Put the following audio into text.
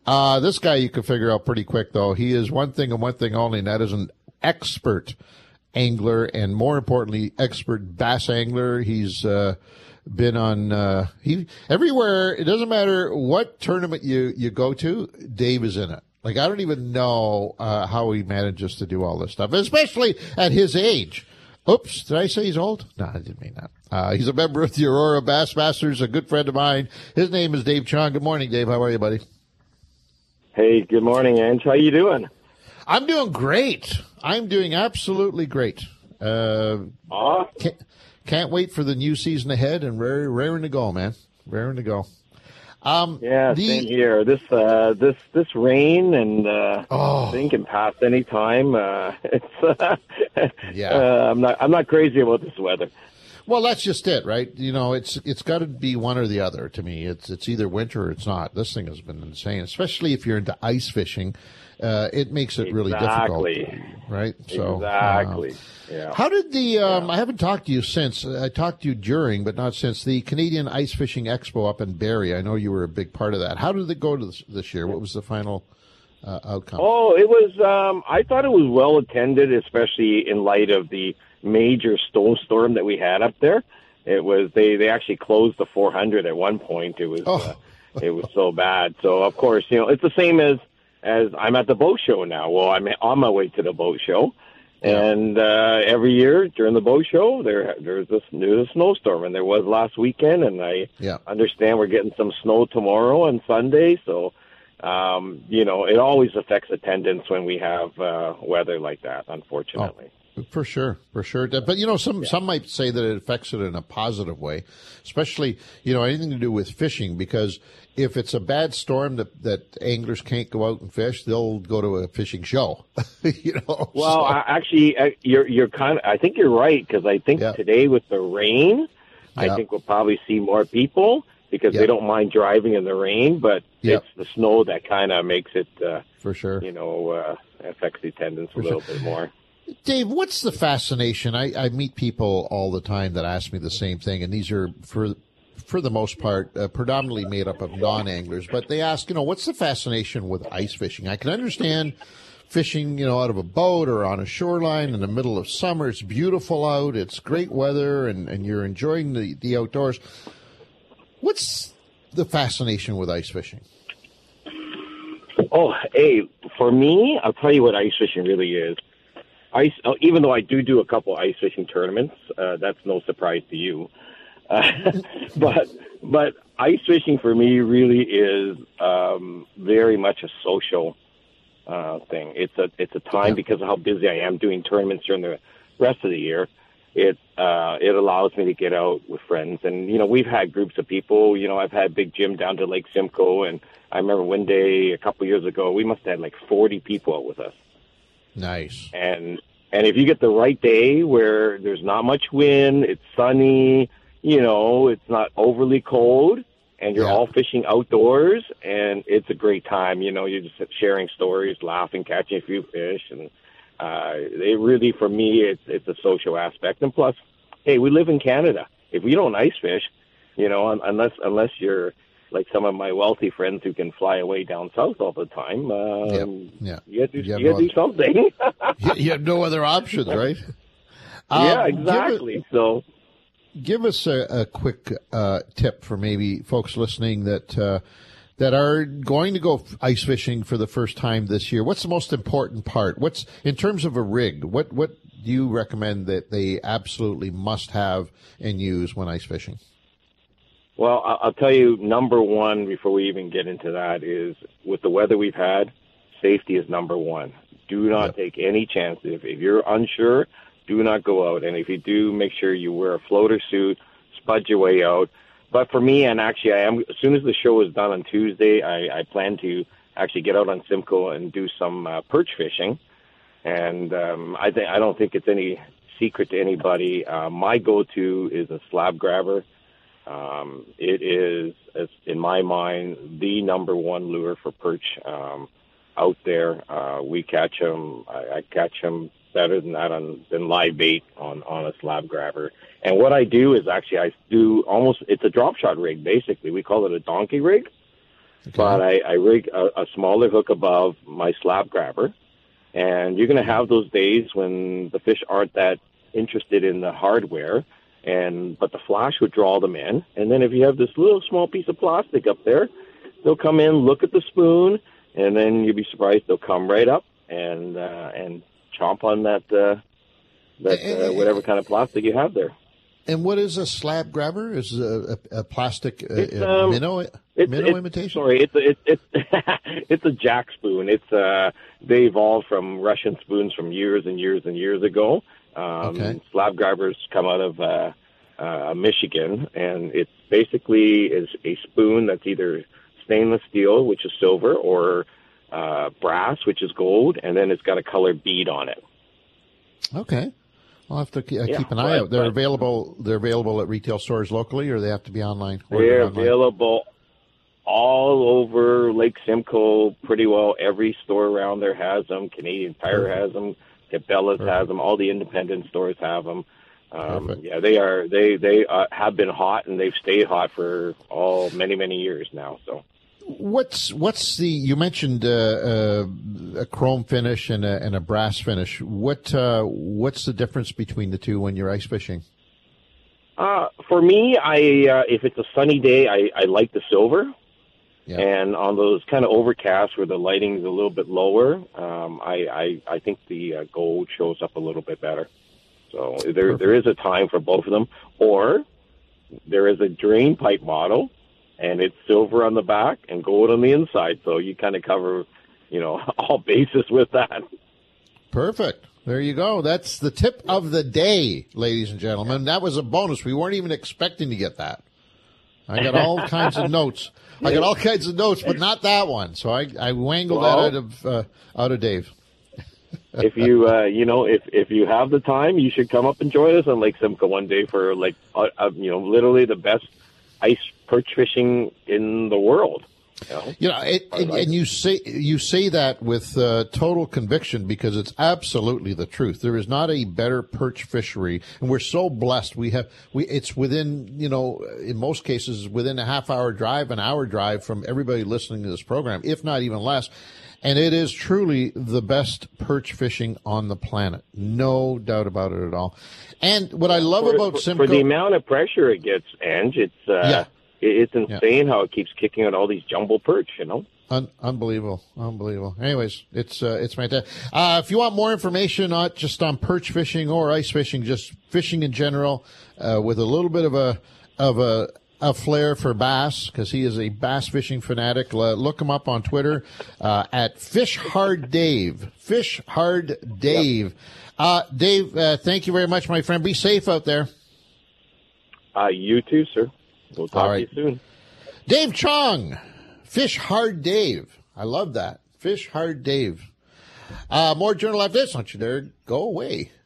This guy you can figure out pretty quick, though. He is one thing and one thing only, and that is an expert angler, and more importantly, expert bass angler. He's been on everywhere. It doesn't matter what tournament you go to, Dave is in it. Like, I don't even know how he manages to do all this stuff, especially at his age. Oops, did I say he's old? No, I didn't mean that. He's a member of the Aurora Bassmasters, a good friend of mine. His name is Dave Chong. Good morning, Dave. How are you, buddy? Hey, good morning, Ange. How you doing? I'm doing great. I'm doing absolutely great. Can't wait for the new season ahead, and raring to go, man. Raring to go. Same here. This rain and thing can pass any time. I'm not crazy about this weather. Well, that's just it, right? You know, it's got to be one or the other. To me, it's either winter or it's not. This thing has been insane, especially if you're into ice fishing. It makes it really difficult, right? So exactly. Yeah. How did the? I haven't talked to you since. I talked to you during, but not since the Canadian Ice Fishing Expo up in Barrie. I know you were a big part of that. How did it go this year? What was the final outcome? Oh, it was. I thought it was well attended, especially in light of the major snowstorm that we had up there. It was. They actually closed the 400 at one point. It was. It was so bad. So of course, it's the same as I'm at the boat show now. Well, I'm on my way to the boat show. And every year during the boat show, there's a snowstorm, and there was last weekend, and I understand we're getting some snow tomorrow and Sunday. So, it always affects attendance when we have weather like that, unfortunately. For sure. But, some might say that it affects it in a positive way, especially, anything to do with fishing, because if it's a bad storm that anglers can't go out and fish, they'll go to a fishing show, Well, actually, I think you're right, because I think today with the rain, I think we'll probably see more people because they don't mind driving in the rain, but it's the snow that kind of makes it, for sure, affects the attendance a little bit more. Dave, what's the fascination? I meet people all the time that ask me the same thing, and these are, for the most part, predominantly made up of non-anglers, but they ask, what's the fascination with ice fishing? I can understand fishing, out of a boat or on a shoreline in the middle of summer. It's beautiful out, it's great weather, and you're enjoying the outdoors. What's the fascination with ice fishing? Oh, hey, for me, I'll tell you what ice fishing really is. Even though I do a couple ice fishing tournaments, that's no surprise to you. But ice fishing for me really is very much a social thing. It's a time because of how busy I am doing tournaments during the rest of the year. It allows me to get out with friends, and we've had groups of people. I've had Big Jim down to Lake Simcoe, and I remember one day a couple years ago we must have had like 40 people out with us. Nice. And if you get the right day where there's not much wind, it's sunny, it's not overly cold, and you're all fishing outdoors, and it's a great time. You're just sharing stories, laughing, catching a few fish, and it really, for me, it's a social aspect. And plus, hey, we live in Canada. If we don't ice fish, unless you're like some of my wealthy friends who can fly away down south all the time, you gotta do something. You have no other options, right? Exactly. Give us a quick tip for maybe folks listening that are going to go ice fishing for the first time this year. What's the most important part? What's in terms of a rig? What do you recommend that they absolutely must have and use when ice fishing? Well, I'll tell you, number one, before we even get into that, is with the weather we've had, safety is number one. Do not take any chances. If you're unsure, do not go out. And if you do, make sure you wear a floater suit, spud your way out. But for me, and actually I am, as soon as the show is done on Tuesday, I plan to actually get out on Simcoe and do some perch fishing. And I don't think it's any secret to anybody. My go-to is a slab grabber. It is, in my mind, the number one lure for perch out there. We catch them. I catch them better than that than live bait on a slab grabber. And what I do is actually it's a drop shot rig, basically. We call it a donkey rig. But I rig a smaller hook above my slab grabber, and you're going to have those days when the fish aren't that interested in the hardware, but the flash would draw them in. And then if you have this little small piece of plastic up there, they'll come in, look at the spoon, and then you'll be surprised they'll come right up and chomp on that whatever kind of plastic you have there. And what is a slab grabber? Is a plastic minnow imitation? Sorry, it's a jack spoon. They evolved from Russian spoons from years and years and years ago. Slab grabbers come out of Michigan, and it's basically is a spoon that's either stainless steel, which is silver, or brass, which is gold, and then it's got a colored bead on it. Okay. I'll have to keep an eye out. They're available at retail stores locally, or they have to be online? They're available all over Lake Simcoe. Pretty well every store around there has them. Canadian Tire has them. Cabela's has them. All the independent stores have them. They have been hot, and they've stayed hot for many years now. So. What's you mentioned a chrome finish and a brass finish. What's the difference between the two when you're ice fishing? For me, if it's a sunny day, I like the silver. Yeah. And on those kind of overcasts where the lighting is a little bit lower, I think the gold shows up a little bit better. So there is a time for both of them. Or there is a drain pipe model, and it's silver on the back and gold on the inside. So you kind of cover, all bases with that. Perfect. There you go. That's the tip of the day, ladies and gentlemen. That was a bonus. We weren't even expecting to get that. I got all kinds of notes. But not that one. So I wangled that out of Dave. If you if you have the time, you should come up and join us on Lake Simcoe one day for literally the best ice perch fishing in the world. And you say that with total conviction, because it's absolutely the truth. There is not a better perch fishery, and we're so blessed. It's within, in most cases, within a half-hour drive, an hour drive from everybody listening to this program, if not even less. And it is truly the best perch fishing on the planet. No doubt about it at all. And what I love about Simcoe... For the amount of pressure it gets, Ange, it's insane how it keeps kicking out all these jumbo perch, Unbelievable. Anyways, it's fantastic. If you want more information, not just on perch fishing or ice fishing, just fishing in general, with a little bit of a flair for bass, because he is a bass fishing fanatic. Look him up on Twitter at Fish Hard Dave. Fish Hard Dave. Dave, thank you very much, my friend. Be safe out there. You too, sir. We'll talk to you soon. Dave Chong, Fish Hard Dave. I love that. Fish Hard Dave. More Journal After This. Don't you dare go away.